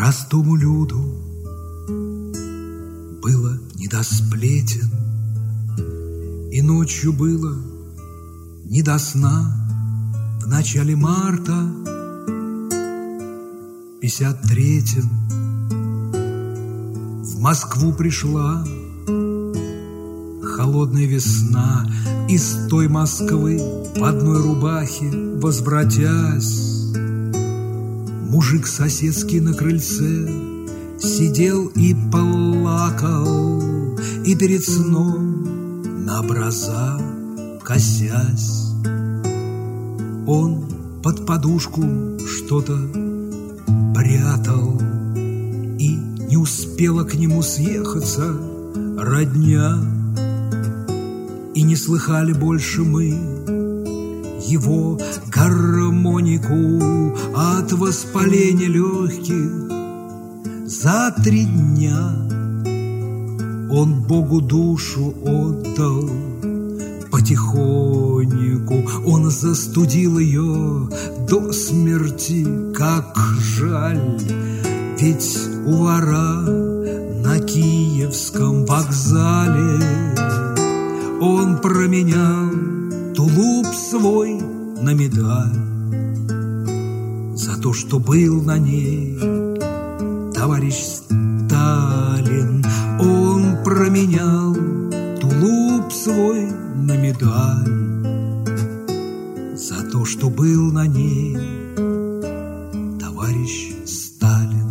Простому люду было не до сплетен, и ночью было не до сна. В начале марта 53-м в Москву пришла холодная весна. Из той Москвы в одной рубахе возвратясь, мужик соседский на крыльце сидел и плакал, и перед сном на образа косясь. Он под подушку что-то прятал, и не успела к нему съехаться родня. И не слыхали больше мы его гармонику от воспаления легких. За 3 дня он Богу душу отдал. Потихоньку он застудил ее до смерти, как жаль. Ведь у вора на Киевском вокзале он променял тулуп свой на медаль. За то, что был на ней товарищ Сталин, он променял тулуп свой на медаль. За то, что был на ней товарищ Сталин.